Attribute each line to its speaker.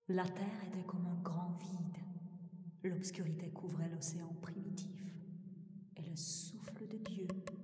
Speaker 1: La terre était comme un grand vide. L'obscurité couvrait l'océan primitif. Et le souffle de Dieu